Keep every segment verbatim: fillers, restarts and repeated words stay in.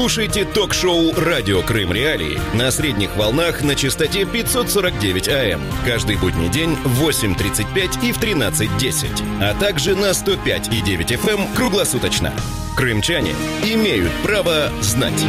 Слушайте ток-шоу «Радио Крым Реалии» на средних волнах на частоте пятьсот сорок девять эй эм каждый будний день в восемь тридцать пять и в тринадцать десять, а также на сто пять и девять эф эм круглосуточно. Крымчане имеют право знать.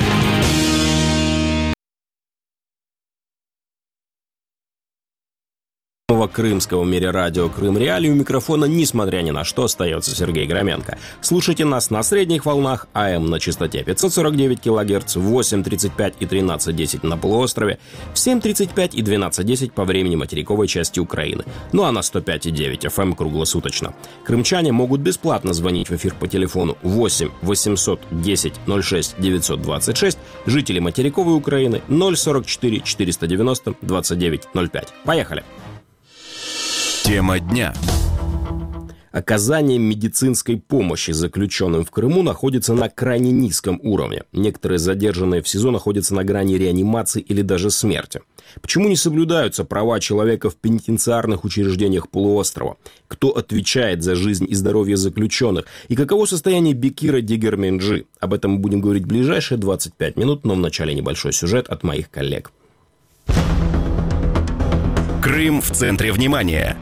Крымского в мире радио Крым Реалии у микрофона, несмотря ни на что, остается Сергей Громенко. Слушайте нас на средних волнах эй эм на частоте пятьсот сорок девять килогерц, в восемь тридцать пять и тринадцать десять на полуострове, в семь тридцать пять и двенадцать десять по времени материковой части Украины, ну а на сто пять и девять эф эм круглосуточно. Крымчане могут бесплатно звонить в эфир по телефону восемь восемьсот десять ноль шесть девятьсот двадцать шесть, жители материковой Украины ноль сорок четыре четыреста девяносто двадцать девять ноль пять. Поехали! Тема дня. Оказание медицинской помощи заключенным в Крыму находится на крайне низком уровне. Некоторые задержанные в СИЗО находятся на грани реанимации или даже смерти. Почему не соблюдаются права человека в пенитенциарных учреждениях полуострова? Кто отвечает за жизнь и здоровье заключенных? И каково состояние Бекира Дегерменджи? Об этом мы будем говорить в ближайшие двадцать пять минут, но вначале небольшой сюжет от моих коллег. Крым в центре внимания.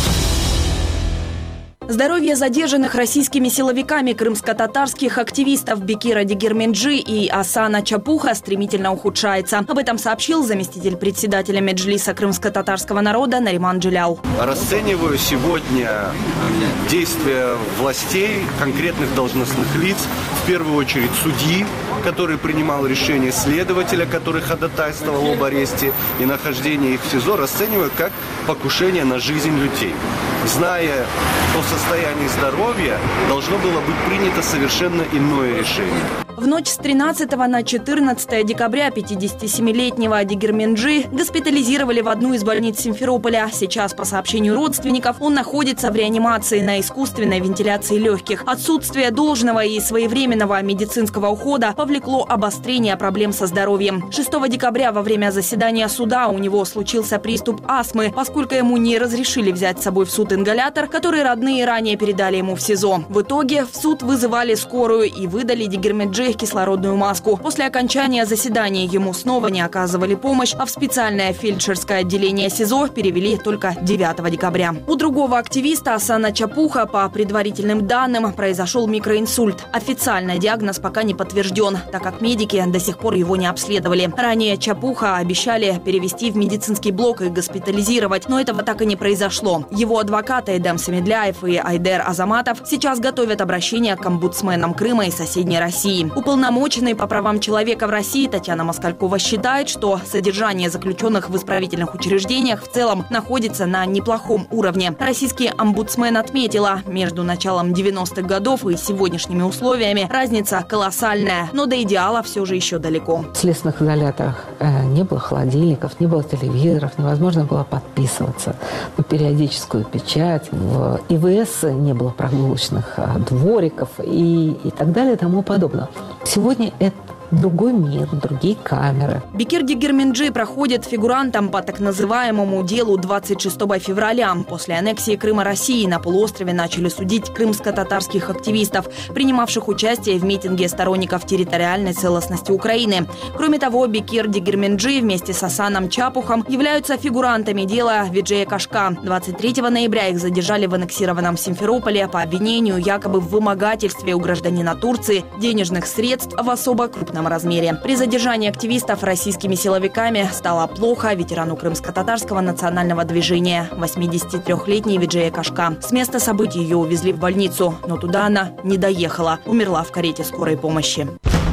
Здоровье задержанных российскими силовиками крымско-татарских активистов Бекира Дегерменджи и Асана Чапуха стремительно ухудшается. Об этом сообщил заместитель председателя Меджлиса крымско-татарского народа Нариман Джелял. Расцениваю сегодня действия властей, конкретных должностных лиц, в первую очередь судьи, который принимал решение, следователя, который ходатайствовал об аресте и нахождении их в СИЗО, расцениваю как покушение на жизнь людей. Зная о состоянии здоровья, должно было быть принято совершенно иное решение. В ночь с тринадцатого на четырнадцатое декабря пятидесятисемилетнего Дегерменджи госпитализировали в одну из больниц Симферополя. Сейчас, по сообщению родственников, он находится в реанимации на искусственной вентиляции легких. Отсутствие должного и своевременного медицинского ухода повлекло обострение проблем со здоровьем. шестого декабря во время заседания суда у него случился приступ астмы, поскольку ему не разрешили взять с собой в суд ингалятор, который родные ранее передали ему в СИЗО. В итоге в суд вызывали скорую и выдали Дегерменджи кислородную маску. После окончания заседания ему снова не оказывали помощь, а в специальное фельдшерское отделение СИЗО перевели только девятого декабря. У другого активиста Асана Чапуха, по предварительным данным, произошел микроинсульт. Официально диагноз пока не подтвержден, так как медики до сих пор его не обследовали. Ранее Чапуха обещали перевести в медицинский блок и госпитализировать, но этого так и не произошло. Его адвокаты Эдем Самедляев и Айдер Азаматов сейчас готовят обращение к омбудсменам Крыма и соседней России. Уполномоченный по правам человека в России Татьяна Москалькова считает, что содержание заключенных в исправительных учреждениях в целом находится на неплохом уровне. Российский омбудсмен отметила, между началом девяностых годов и сегодняшними условиями разница колоссальная, но до идеала все же еще далеко. В следственных изоляторах э, не было холодильников, не было телевизоров, невозможно было подписываться на периодическую печать, в ИВС не было прогулочных э, двориков и, и так далее и тому подобное. Сегодня это другой мир, другие камеры. Бекир Дегерменджи проходит фигурантом по так называемому делу двадцать шестого февраля. После аннексии Крыма России на полуострове начали судить крымско-татарских активистов, принимавших участие в митинге сторонников территориальной целостности Украины. Кроме того, Бекир Дегерменджи вместе с Асаном Чапухом являются фигурантами дела Виджея Кашка. двадцать третьего ноября их задержали в аннексированном Симферополе по обвинению якобы в вымогательстве у гражданина Турции денежных средств в особо крупном размере. При задержании активистов российскими силовиками стало плохо ветерану крымско-татарского национального движения восьмидесятитрёхлетней Виджея Кашка. С места событий ее увезли в больницу, но туда она не доехала. Умерла в карете скорой помощи.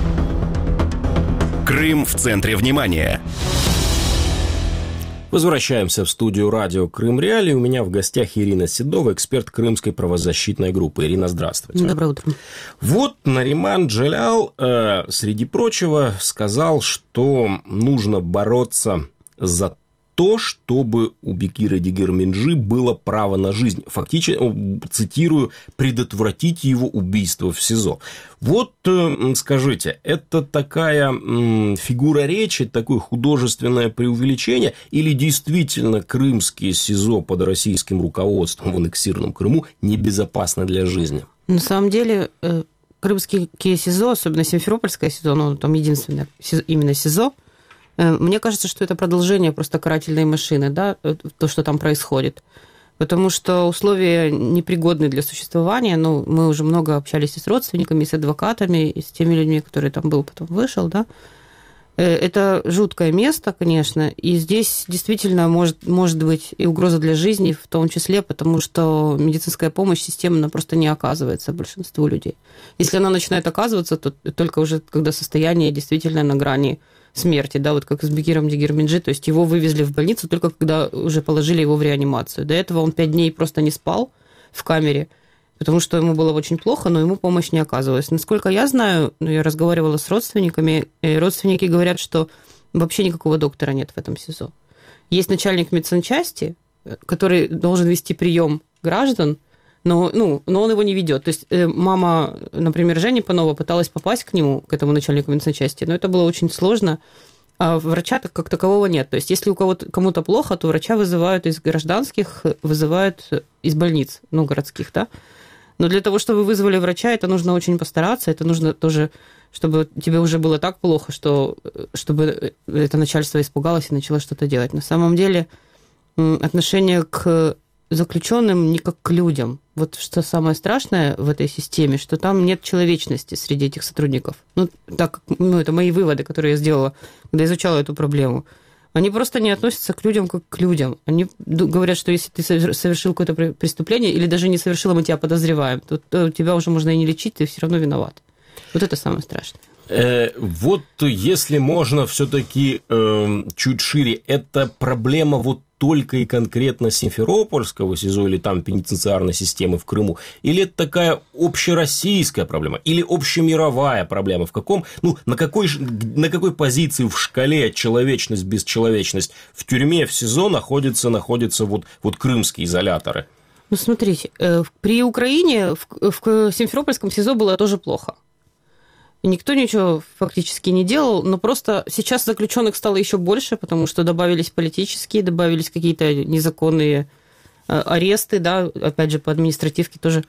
Крым в центре внимания. Возвращаемся в студию радио Крым Реалии. У меня в гостях Ирина Седова, эксперт Крымской правозащитной группы. Ирина, здравствуйте. Доброе утро. Вот Нариман Джелял, э, среди прочего, сказал, что нужно бороться за то, чтобы у Бекира Дегерменджи было право на жизнь. Фактически, цитирую, предотвратить его убийство в СИЗО. Вот скажите, это такая фигура речи, такое художественное преувеличение, или действительно крымские СИЗО под российским руководством в аннексированном Крыму небезопасны для жизни? На самом деле, крымские СИЗО, особенно Симферопольское СИЗО, ну, там единственное именно СИЗО, мне кажется, что это продолжение просто карательной машины, да, то, что там происходит. Потому что условия непригодны для существования. Ну, мы уже много общались и с родственниками, и с адвокатами, и с теми людьми, которые там был, потом вышел, да. Это жуткое место, конечно, и здесь действительно может, может быть и угроза для жизни, в том числе, потому что медицинская помощь системно просто не оказывается большинству людей. Если она начинает оказываться, то только уже когда состояние действительно на грани смерти, да, вот как с Бекиром Дегирменджи, то есть его вывезли в больницу только когда уже положили его в реанимацию. До этого он пять дней просто не спал в камере, потому что ему было очень плохо, но ему помощь не оказывалась. Насколько я знаю, я разговаривала с родственниками, и родственники говорят, что вообще никакого доктора нет в этом СИЗО. Есть начальник медсанчасти, который должен вести прием граждан, но, ну, но он его не ведет. То есть мама, например, Жени Панова пыталась попасть к нему, к этому начальнику медсанчасти, но это было очень сложно, а врача как такового нет. То есть если у кого-то, кому-то плохо, то врача вызывают из гражданских, вызывают из больниц, ну, городских, да. Но для того, чтобы вызвали врача, это нужно очень постараться, это нужно тоже, чтобы тебе уже было так плохо, что, чтобы это начальство испугалось и начало что-то делать. На самом деле отношение к заключенным не как к людям. Вот что самое страшное в этой системе, что там нет человечности среди этих сотрудников. Ну, так, ну, это мои выводы, которые я сделала, когда изучала эту проблему. Они просто не относятся к людям как к людям. Они говорят, что если ты совершил какое-то преступление, или даже не совершил, а мы тебя подозреваем, то, то тебя уже можно и не лечить, ты все равно виноват. Вот это самое страшное. Э, вот если можно все-таки э, чуть шире, это проблема вот только и конкретно Симферопольского СИЗО или там пенитенциарной системы в Крыму, или это такая общероссийская проблема, или общемировая проблема, в каком, ну, на какой, на какой позиции в шкале человечность, бесчеловечность в тюрьме, в СИЗО находятся, находятся вот, вот крымские изоляторы? Ну, смотрите, при Украине в, в Симферопольском СИЗО было тоже плохо. Никто ничего фактически не делал, но просто сейчас заключенных стало еще больше, потому что добавились политические, добавились какие-то незаконные аресты, да, опять же, по административке тоже.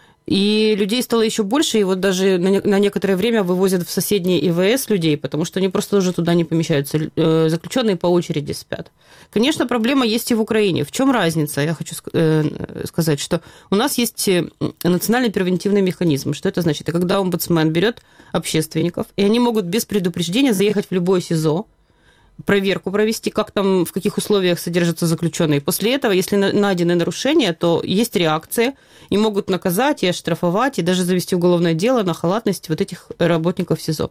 И людей стало еще больше, и вот даже на некоторое время вывозят в соседние ИВС людей, потому что они просто уже туда не помещаются. Заключенные по очереди спят. Конечно, проблема есть и в Украине. В чем разница? Я хочу сказать, что у нас есть национальный превентивный механизм. Что это значит? Это когда омбудсмен берет общественников, и они могут без предупреждения заехать в любое СИЗО, проверку провести, как там, в каких условиях содержатся заключенные. После этого, если найдены нарушения, то есть реакция, и могут наказать, и оштрафовать, и даже завести уголовное дело на халатность вот этих работников СИЗО.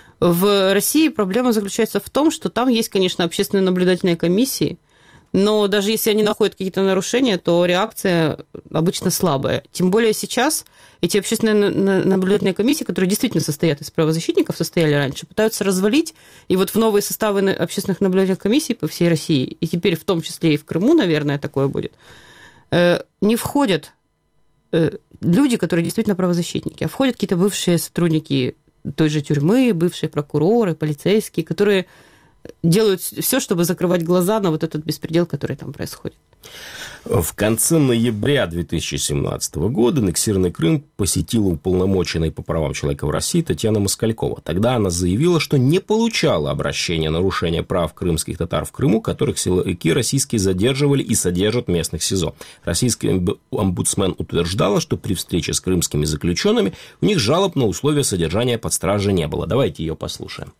В России проблема заключается в том, что там есть, конечно, общественные наблюдательные комиссии, но даже если они находят какие-то нарушения, то реакция обычно слабая. Тем более сейчас эти общественные наблюдательные комиссии, которые действительно состоят из правозащитников, состояли раньше, пытаются развалить, и вот в новые составы общественных наблюдательных комиссий по всей России, и теперь в том числе и в Крыму, наверное, такое будет, не входят люди, которые действительно правозащитники, а входят какие-то бывшие сотрудники той же тюрьмы, бывшие прокуроры, полицейские, которые делают все, чтобы закрывать глаза на вот этот беспредел, который там происходит. В конце ноября две тысячи семнадцатого года аннексированный Крым посетила уполномоченная по правам человека в России Татьяна Москалькова. Тогда она заявила, что не получала обращения о нарушении прав крымских татар в Крыму, которых силовики российские задерживали и содержат в местных СИЗО. Российский омбудсмен утверждала, что при встрече с крымскими заключенными у них жалоб на условия содержания под стражей не было. Давайте ее послушаем.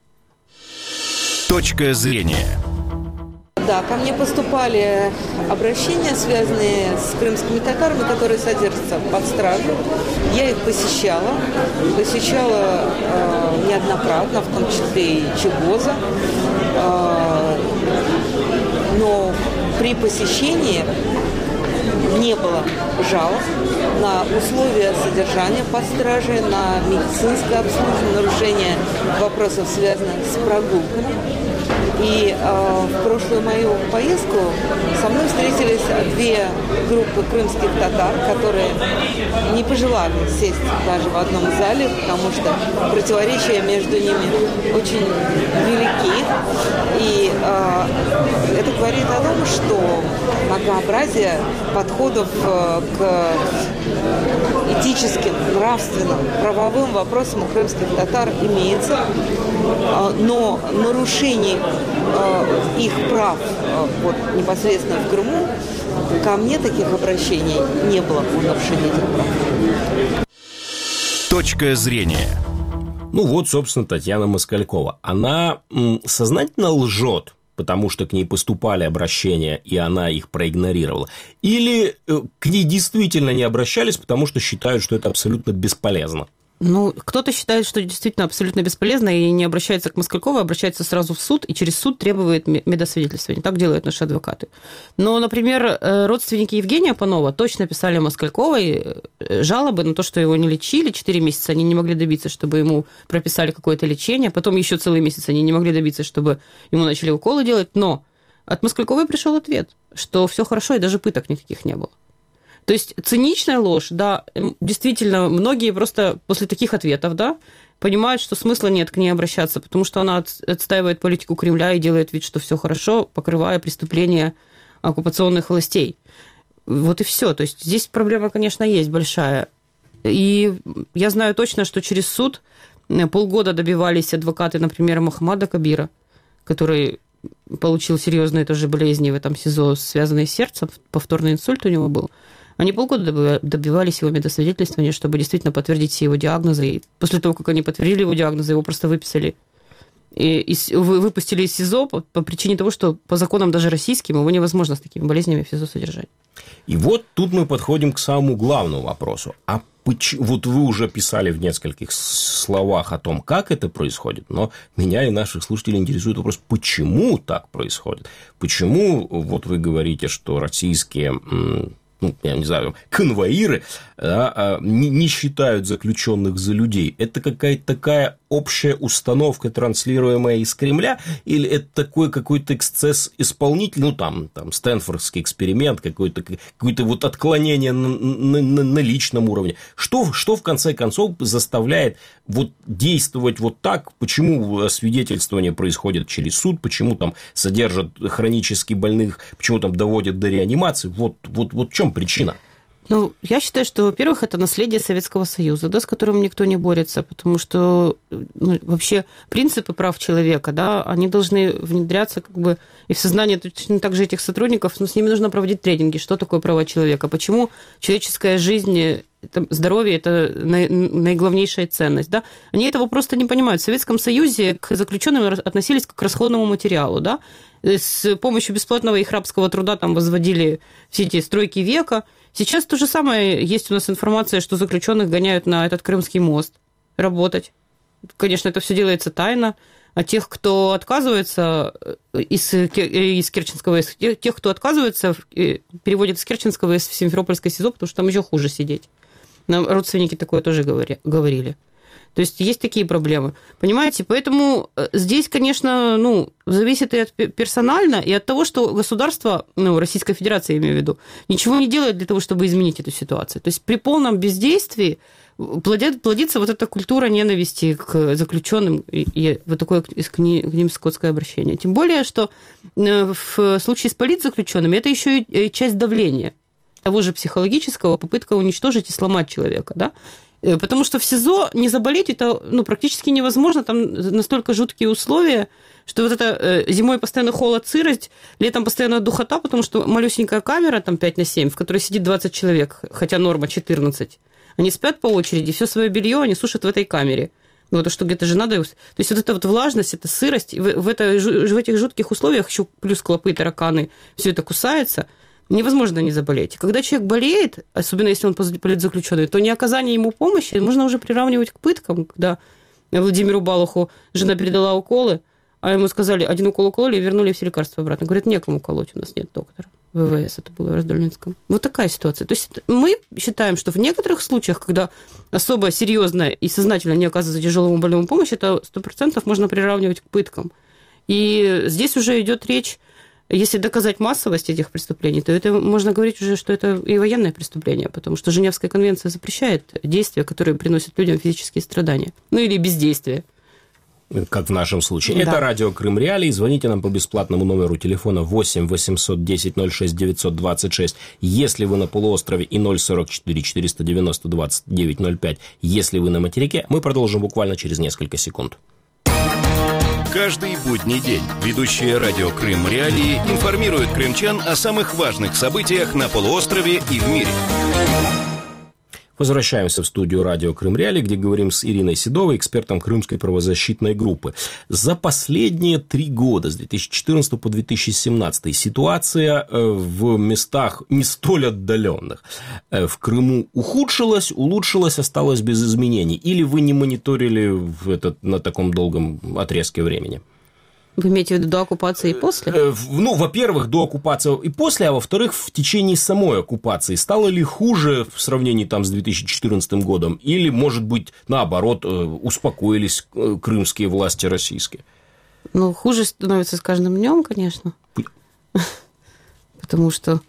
Точка зрения. Да, ко мне поступали обращения, связанные с крымскими татарами, которые содержатся под стражей. Я их посещала, посещала э, неоднократно, в том числе и Чегоза. Э, но при посещении не было жалоб на условия содержания под стражей, на медицинское обслуживание, нарушение вопросов, связанных с прогулками. И э, в прошлую мою поездку со мной встретились две группы крымских татар, которые не пожелали сесть даже в одном зале, потому что противоречия между ними очень велики. И э, это говорит о том, что многообразие подходов э, к этическим, нравственным, правовым вопросам у крымских татар имеется, э, но нарушений э, их прав э, вот, непосредственно в Крыму ко мне таких обращений не было по нарушению этих прав. Точка зрения. Ну вот, собственно, Татьяна Москалькова. Она м, сознательно лжет, потому что к ней поступали обращения, и она их проигнорировала? Или э, к ней действительно не обращались, потому что считают, что это абсолютно бесполезно? Ну, кто-то считает, что действительно абсолютно бесполезно, и не обращается к Москальковой, обращается сразу в суд, и через суд требует медосвидетельствования. Так делают наши адвокаты. Но, например, родственники Евгения Панова точно писали Москальковой жалобы на то, что его не лечили. Четыре месяца они не могли добиться, чтобы ему прописали какое-то лечение. Потом еще целый месяц они не могли добиться, чтобы ему начали уколы делать. Но от Москальковой пришел ответ, что все хорошо, и даже пыток никаких не было. То есть циничная ложь, да, действительно, многие просто после таких ответов, да, понимают, что смысла нет к ней обращаться, потому что она отстаивает политику Кремля и делает вид, что все хорошо, покрывая преступления оккупационных властей. Вот и все. То есть здесь проблема, конечно, есть большая. И я знаю точно, что через суд полгода добивались адвокаты, например, Мухаммада Кабира, который получил серьезные тоже болезни в этом СИЗО, связанные с сердцем, повторный инсульт у него был. Они полгода добивались его медосвидетельствования, чтобы действительно подтвердить все его диагнозы. И после того, как они подтвердили его диагнозы, его просто выписали. И, и выпустили из СИЗО по, по причине того, что по законам даже российским его невозможно с такими болезнями в СИЗО содержать. И вот тут мы подходим к самому главному вопросу. А почему, вот вы уже писали в нескольких словах о том, как это происходит, но меня и наших слушателей интересует вопрос, почему так происходит? Почему вот вы говорите, что российские... ну, я не знаю, конвоиры, да, не, не считают заключенных за людей. Это какая-то такая общая установка, транслируемая из Кремля, или это такой какой-то эксцесс исполнителя, ну, там, там стэнфордский эксперимент, какое-то, какое-то вот отклонение на, на, на личном уровне. Что, что, в конце концов, заставляет вот действовать вот так? Почему свидетельствование происходит через суд? Почему там содержат хронически больных? Почему там доводят до реанимации? Вот, вот, вот в чем причина? Ну, я считаю, что, во-первых, это наследие Советского Союза, да, с которым никто не борется, потому что ну, вообще принципы прав человека, да, они должны внедряться как бы и в сознание точно так же этих сотрудников, но с ними нужно проводить тренинги, что такое права человека, почему человеческая жизнь, это, здоровье – это наиглавнейшая ценность, да. Они этого просто не понимают. В Советском Союзе к заключенным относились как к расходному материалу, да. С помощью бесплатного их рабского труда там возводили все эти стройки века. Сейчас то же самое. Есть у нас информация, что заключенных гоняют на этот Крымский мост работать. Конечно, это все делается тайно. А тех, кто отказывается из, из Керченского, тех, кто отказывается, переводят из Керченского в Симферопольское СИЗО, потому что там еще хуже сидеть. Нам родственники такое тоже говорили. То есть есть такие проблемы, понимаете? Поэтому здесь, конечно, ну, зависит и от персонально, и от того, что государство, ну, Российская Федерация, я имею в виду, ничего не делает для того, чтобы изменить эту ситуацию. То есть при полном бездействии плодит, плодится вот эта культура ненависти к заключенным и, и вот такое к ним скотское обращение. Тем более, что в случае с политзаключенными это еще и часть давления того же психологического, попытка уничтожить и сломать человека, да? Потому что в СИЗО не заболеть это ну, практически невозможно, там настолько жуткие условия, что вот это зимой постоянно холод, сырость, летом постоянно духота, потому что малюсенькая камера, там пять на семь, в которой сидит двадцать человек, хотя норма четырнадцать. Они спят по очереди, все свое белье они сушат в этой камере. Ну, то, что где-то же надо... То есть вот эта вот влажность, эта сырость, в, в, это, в этих жутких условиях еще плюс клопы, тараканы, все это кусается, невозможно не заболеть. Когда человек болеет, особенно если он политзаключенный, то неоказание ему помощи можно уже приравнивать к пыткам, когда Владимиру Балуху жена передала уколы, а ему сказали, один укол укололи и вернули все лекарства обратно. Говорят, некому колоть, у нас нет доктора. ВВС это было в Раздольнинском. Вот такая ситуация. То есть мы считаем, что в некоторых случаях, когда особо серьезно и сознательно не оказывается тяжелому больному помощь, это сто процентов можно приравнивать к пыткам. И здесь уже идет речь, если доказать массовость этих преступлений, то это можно говорить уже, что это и военное преступление, потому что Женевская конвенция запрещает действия, которые приносят людям физические страдания. Ну или бездействие. Как в нашем случае. Да. Это радио Крым Реалии. Звоните нам по бесплатному номеру телефона восемь восемьсот десять ноль шесть девятьсот двадцать шесть, если вы на полуострове, и ноль сорок четыре четыреста девяносто двадцать девять ноль пять, если вы на материке. Мы продолжим буквально через несколько секунд. Каждый будний день ведущие радио Крым Реалии информируют крымчан о самых важных событиях на полуострове и в мире. Возвращаемся в студию радио Крым Реалии, где говорим с Ириной Седовой, экспертом Крымской правозащитной группы. За последние три года, с две тысячи четырнадцатого по две тысячи семнадцатый, ситуация в местах не столь отдаленных в Крыму ухудшилась, улучшилась, осталась без изменений? Или вы не мониторили в этот, на таком долгом отрезке времени? Вы имеете в виду до оккупации и после? Ну, во-первых, до оккупации и после, а во-вторых, в течение самой оккупации. Стало ли хуже в сравнении там с две тысячи четырнадцатым годом? Или, может быть, наоборот, успокоились крымские власти российские? Ну, хуже становится с каждым днем, конечно. Потому что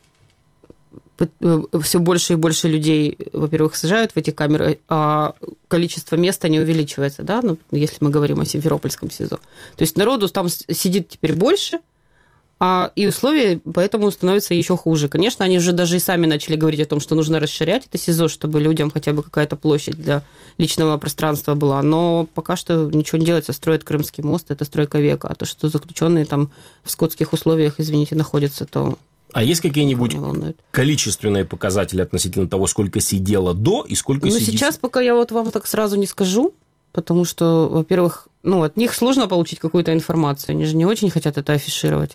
все больше и больше людей, во-первых, сажают в эти камеры, а количество места не увеличивается, да, ну, если мы говорим о Симферопольском СИЗО. То есть народу там сидит теперь больше, а и условия поэтому становятся еще хуже. Конечно, они уже даже и сами начали говорить о том, что нужно расширять это СИЗО, чтобы людям хотя бы какая-то площадь для личного пространства была, но пока что ничего не делается, строят Крымский мост, это стройка века, а то, что заключенные там в скотских условиях, извините, находятся, то... А есть какие-нибудь количественные показатели относительно того, сколько сидело до и сколько ну, сидит? Ну, сейчас пока я вот вам так сразу не скажу, потому что, во-первых, ну, от них сложно получить какую-то информацию, они же не очень хотят это афишировать.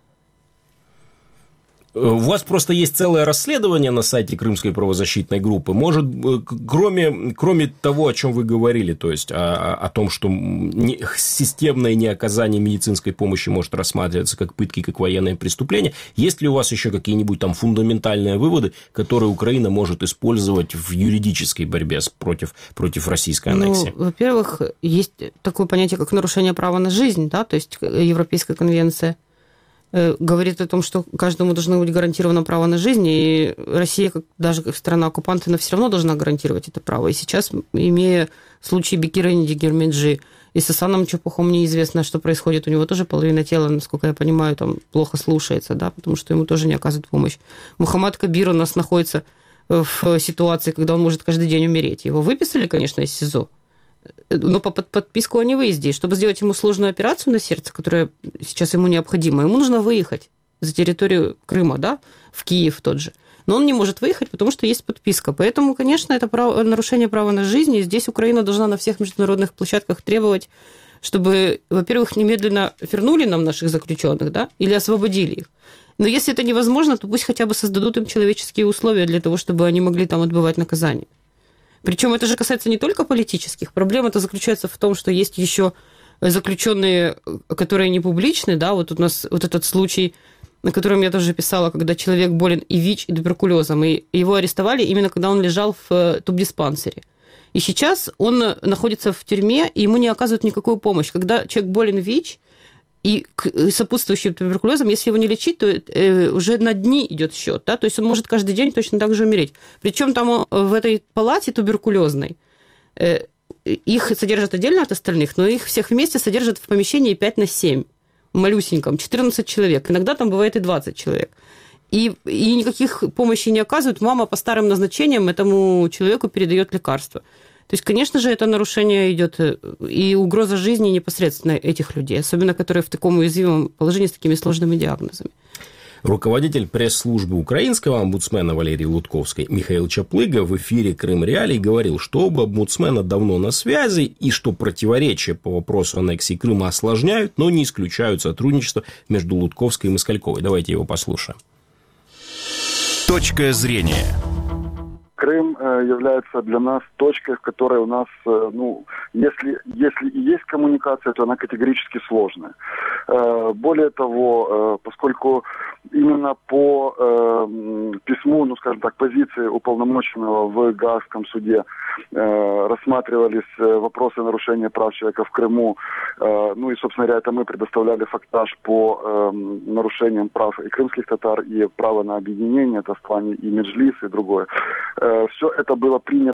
У вас просто есть целое расследование на сайте Крымской правозащитной группы. Может, кроме, кроме того, о чем вы говорили, то есть о, о том, что не, системное неоказание медицинской помощи может рассматриваться как пытки, как военное преступление, есть ли у вас еще какие-нибудь там фундаментальные выводы, которые Украина может использовать в юридической борьбе против, против российской аннексии? Ну, во-первых, есть такое понятие, как нарушение права на жизнь, да, то есть Европейская конвенция говорит о том, что каждому должно быть гарантировано право на жизнь, и Россия, как, даже как страна-оккупант, она все равно должна гарантировать это право. И сейчас, имея случай Бекира Индигирминджи, и с Асаном Чепухом неизвестно, что происходит, у него тоже половина тела, насколько я понимаю, там плохо слушается, да, потому что ему тоже не оказывают помощь. Мухаммад Кабир у нас находится в ситуации, когда он может каждый день умереть. Его выписали, конечно, из СИЗО, но по подписку о невыезде. И чтобы сделать ему сложную операцию на сердце, которая сейчас ему необходима, ему нужно выехать за территорию Крыма, да, в Киев тот же. Но он не может выехать, потому что есть подписка. Поэтому, конечно, это право, нарушение права на жизнь. И здесь Украина должна на всех международных площадках требовать, чтобы, во-первых, немедленно вернули нам наших заключенных, да, или освободили их. Но если это невозможно, то пусть хотя бы создадут им человеческие условия для того, чтобы они могли там отбывать наказание. Причем это же касается не только политических. Проблема-то заключается в том, что есть еще заключенные, которые не публичны. Да? Вот у нас вот этот случай, на котором я тоже писала, когда человек болен и ВИЧ, и туберкулезом, и его арестовали именно когда он лежал в тубдиспансере. И сейчас он находится в тюрьме, и ему не оказывают никакую помощь. Когда человек болен ВИЧ и сопутствующим туберкулезом, если его не лечить, то уже на дни идет счет, да, то есть он может каждый день точно так же умереть. Причем там в этой палате туберкулезной их содержат отдельно от остальных, но их всех вместе содержат в помещении пять на семь, малюсеньком, четырнадцать человек, иногда там бывает и двадцать человек. И, и никаких помощи не оказывают, мама по старым назначениям этому человеку передает лекарства. То есть, конечно же, это нарушение идет и угроза жизни непосредственно этих людей, особенно которые в таком уязвимом положении с такими сложными диагнозами. Руководитель пресс-службы украинского омбудсмена Валерии Лутковской Михаил Чаплыга в эфире Крым Реалий говорил, что оба омбудсмена давно на связи и что противоречия по вопросу аннексии Крыма осложняют, но не исключают сотрудничество между Лутковской и Москальковой. Давайте его послушаем. Точка зрения. Крым является для нас точкой, в которой у нас, ну, если, если и есть коммуникация, то она категорически сложная. Более того, поскольку именно по письму, ну, скажем так, позиции уполномоченного в Гаагском суде рассматривались вопросы нарушения прав человека в Крыму, ну и, собственно говоря, это мы предоставляли фактаж по нарушениям прав и крымских татар, и права на объединение, это в плане и Меджлис, и другое. Все это было принято.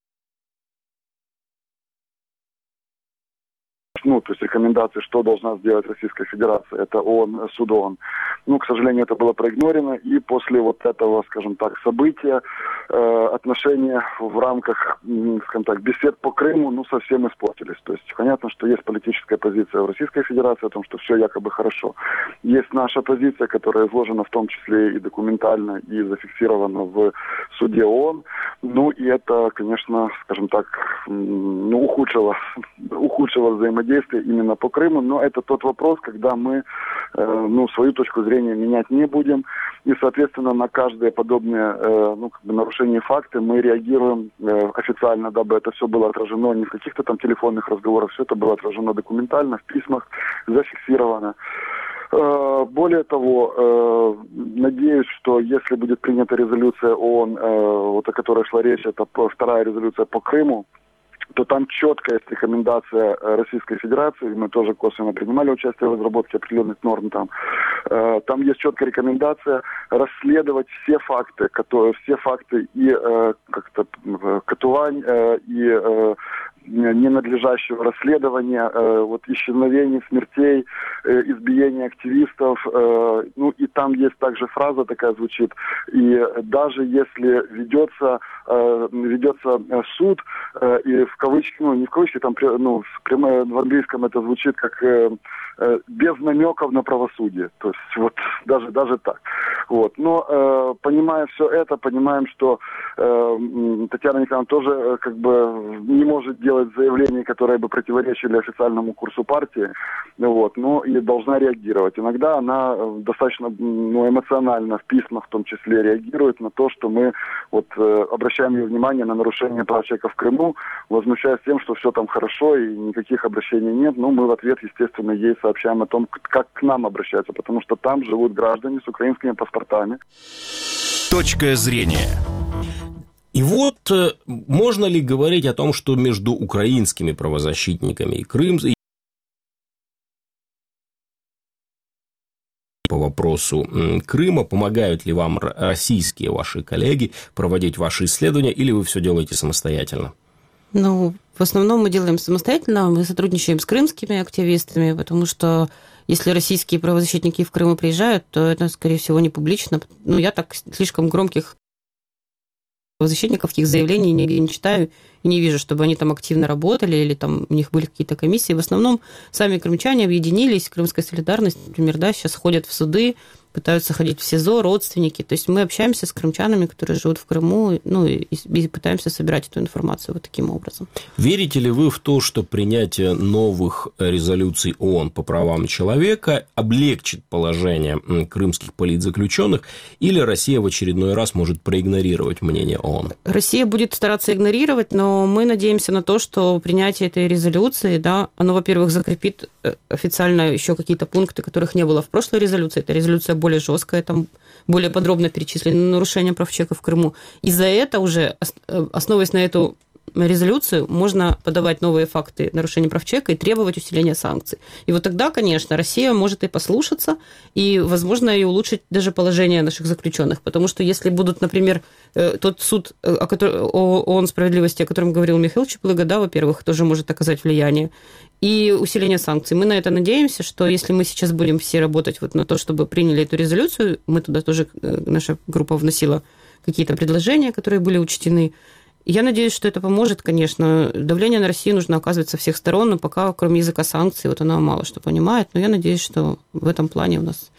Ну, то есть рекомендации, что должна сделать Российская Федерация, это ООН, суд ООН. Ну, к сожалению, это было проигнорено, и после вот этого, скажем так, события э, отношения в рамках, скажем так, бесед по Крыму, ну, совсем испортились. То есть понятно, что есть политическая позиция в Российской Федерации о том, что все якобы хорошо. Есть наша позиция, которая изложена в том числе и документально, и зафиксирована в суде ООН. Ну, и это, конечно, скажем так, ну, ухудшило, ухудшило взаимодействие именно по Крыму, но это тот вопрос, когда мы э, ну, свою точку зрения менять не будем, и, соответственно, на каждые подобные э, ну, как бы нарушения факты мы реагируем э, официально, дабы это все было отражено не в каких-то там телефонных разговорах, все это было отражено документально, в письмах, зафиксировано. Э, более того, э, надеюсь, что если будет принята резолюция ООН, э, вот о которой шла речь, это вторая резолюция по Крыму, то там четко есть рекомендация Российской Федерации, мы тоже косвенно принимали участие в разработке определенных норм там. Там есть четкая рекомендация расследовать все факты, которые, все факты и как-то катувань, и ненадлежащего расследования, э, вот исчезновений, смертей, э, избиения активистов. Э, ну и там есть также фраза такая звучит. И даже если ведется, э, ведется суд, э, и в кавычки, ну не в кавычки, там ну, прямо в английском это звучит как э, э, без намеков на правосудие. То есть вот даже, даже так. Вот. Но э, понимая все это, понимаем, что э, Татьяна Николаевна тоже э, как бы не может делать заявлений, которые бы противоречили официальному курсу партии, вот, но и должна реагировать. Иногда она достаточно ну, эмоционально в письмах в том числе реагирует на то, что мы вот, э, обращаем ее внимание на нарушение прав человека в Крыму, возмущаясь тем, что все там хорошо и никаких обращений нет, но мы в ответ, естественно, ей сообщаем о том, как к нам обращаться, потому что там живут граждане с украинскими паспортами. Точка зрения. И вот можно ли говорить о том, что между украинскими правозащитниками и крымскими по вопросу Крыма, помогают ли вам российские ваши коллеги проводить ваши исследования, или вы все делаете самостоятельно? Ну, в основном мы делаем самостоятельно, мы сотрудничаем с крымскими активистами, потому что если российские правозащитники в Крым приезжают, то это, скорее всего, не публично. Ну, я так слишком громких правозащитников, их заявлений нигде не читаю и не вижу, чтобы они там активно работали или там у них были какие-то комиссии. В основном сами крымчане объединились, Крымская солидарность, например, да, сейчас ходят в суды, пытаются ходить в СИЗО, родственники. То есть мы общаемся с крымчанами, которые живут в Крыму, ну, и, и пытаемся собирать эту информацию вот таким образом. Верите ли вы в то, что принятие новых резолюций ООН по правам человека облегчит положение крымских политзаключенных, или Россия в очередной раз может проигнорировать мнение ООН? Россия будет стараться игнорировать, но мы надеемся на то, что принятие этой резолюции, да, оно, во-первых, закрепит официально еще какие-то пункты, которых не было в прошлой резолюции. Это резолюция более жесткая, там более подробно перечислены нарушения прав человека в Крыму. И за это уже, основываясь на эту резолюцию, можно подавать новые факты нарушения прав человека и требовать усиления санкций. И вот тогда, конечно, Россия может и послушаться, и, возможно, и улучшить даже положение наших заключенных. Потому что если будут, например, тот суд о котором, ООН справедливости, о котором говорил Михаил Чаплыга, да, во-первых, тоже может оказать влияние, и усиление санкций. Мы на это надеемся, что если мы сейчас будем все работать вот на то, чтобы приняли эту резолюцию, мы туда тоже, наша группа вносила какие-то предложения, которые были учтены. Я надеюсь, что это поможет, конечно. Давление на Россию нужно оказывать со всех сторон, но пока, кроме языка санкций, вот она мало что понимает. Но я надеюсь, что в этом плане у нас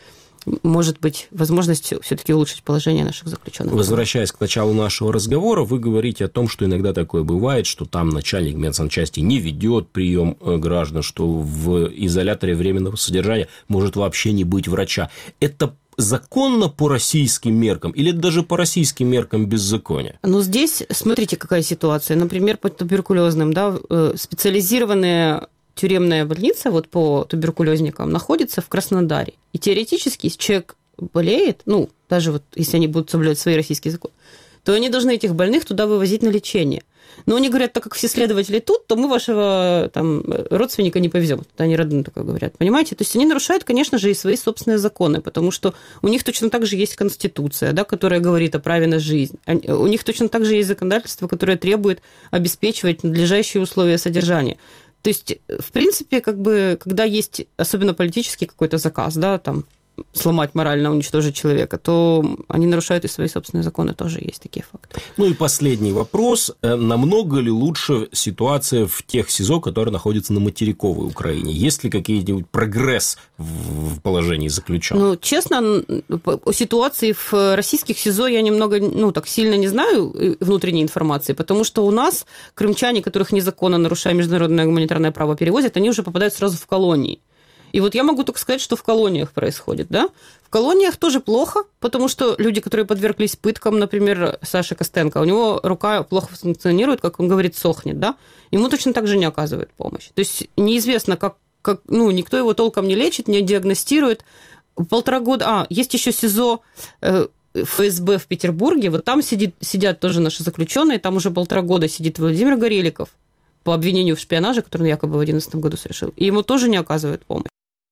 может быть возможность все-таки улучшить положение наших заключенных. Возвращаясь к началу нашего разговора, вы говорите о том, что иногда такое бывает, что там начальник медсанчасти не ведет прием граждан, что в изоляторе временного содержания может вообще не быть врача. Это законно по российским меркам или даже по российским меркам беззакония? Ну, здесь, смотрите, какая ситуация. Например, по туберкулезным, да, специализированные... Тюремная больница вот по туберкулезникам находится в Краснодаре. И теоретически, если человек болеет, ну, даже вот если они будут соблюдать свои российские законы, то они должны этих больных туда вывозить на лечение. Но они говорят, так как все следователи тут, то мы вашего там, родственника не повезем. Это они родные такое говорят. Понимаете? То есть они нарушают, конечно же, и свои собственные законы, потому что у них точно так же есть Конституция, да, которая говорит о праве на жизнь. У них точно так же есть законодательство, которое требует обеспечивать надлежащие условия содержания. То есть, в принципе, как бы, когда есть особенно политический какой-то заказ, да, там, сломать морально, уничтожить человека, то они нарушают и свои собственные законы, тоже есть такие факты. Ну и последний вопрос. Намного ли лучше ситуация в тех СИЗО, которые находятся на материковой Украине? Есть ли какой-нибудь прогресс в положении заключенных? Ну, честно, о ситуации в российских СИЗО я немного, ну, так сильно не знаю внутренней информации, потому что у нас крымчане, которых незаконно, нарушая международное гуманитарное право, перевозят, они уже попадают сразу в колонии. И вот я могу только сказать, что в колониях происходит, да? В колониях тоже плохо, потому что люди, которые подверглись пыткам, например, Саша Костенко, у него рука плохо функционирует, как он говорит, сохнет, да? Ему точно так же не оказывают помощь. То есть неизвестно, как, как ну, никто его толком не лечит, не диагностирует. Полтора года... А, есть еще СИЗО э, ФСБ в Петербурге, вот там сидит, сидят тоже наши заключенные, там уже полтора года сидит Владимир Гореликов по обвинению в шпионаже, который он якобы в две тысячи одиннадцатом году совершил, и ему тоже не оказывают помощь.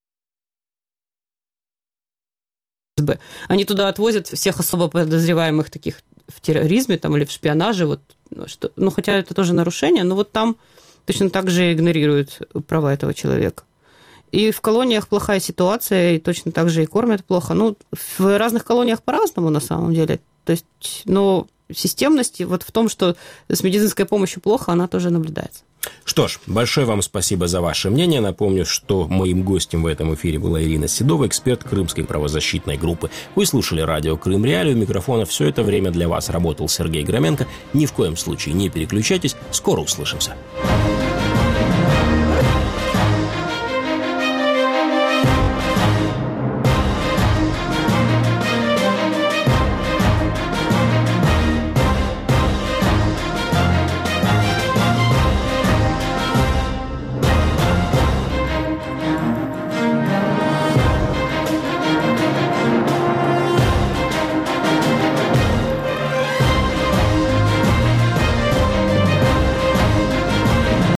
Они туда отвозят всех особо подозреваемых таких в терроризме там, или в шпионаже, вот, что, ну, хотя это тоже нарушение, но вот там точно так же игнорируют права этого человека. И в колониях плохая ситуация, и точно так же и кормят плохо. Ну, в разных колониях по-разному на самом деле. То есть, но системность вот в том, что с медицинской помощью плохо, она тоже наблюдается. Что ж, большое вам спасибо за ваше мнение. Напомню, что моим гостем в этом эфире была Ирина Седова, эксперт Крымской правозащитной группы. Вы слушали радио Крым Реалии. У микрофона все это время для вас работал Сергей Громенко. Ни в коем случае не переключайтесь. Скоро услышимся.